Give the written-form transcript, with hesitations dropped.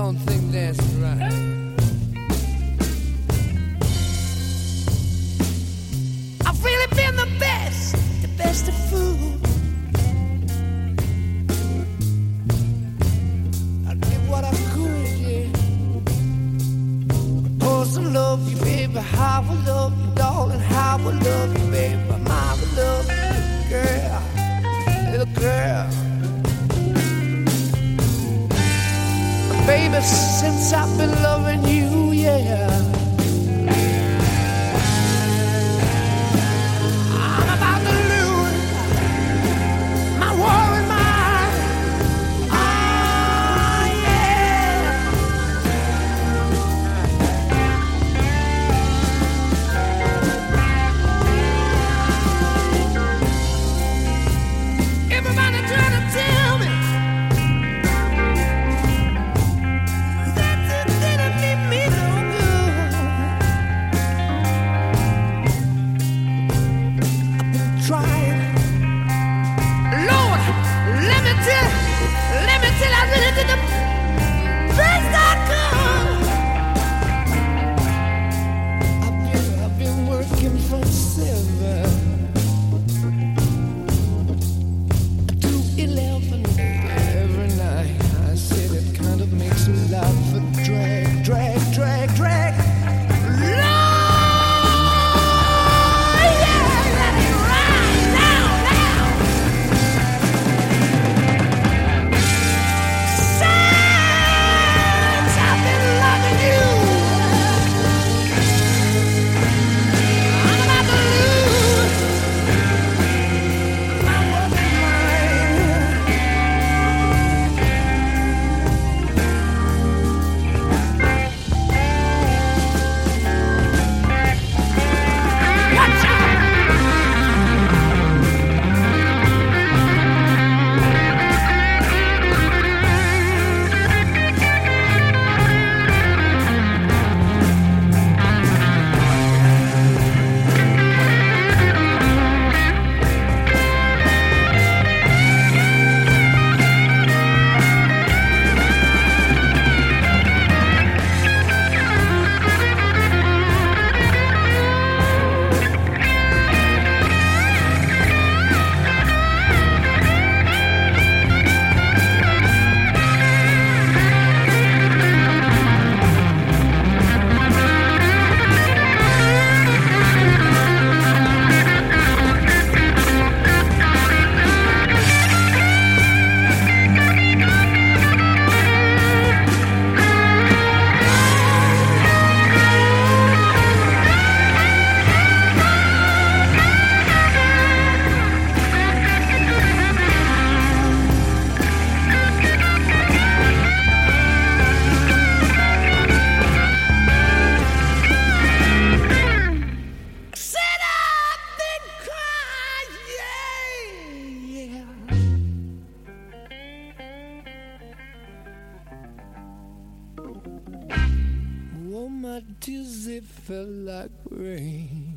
don't think that's right. I've really been the best of food. I did what I could, yeah. Of course I love you, baby. How I love you, darling. How I love you, baby. I love you, girl, little girl. Baby, since I've been loving you, yeah, I'm about to lose my worried mind. Oh, yeah. Everybody trying to tell me I really did the best I could. I've been working from 7 to 11 every night. I said it kind of makes me laugh. A drag, drag, drag, drag. Oh, my tears, they fell like rain.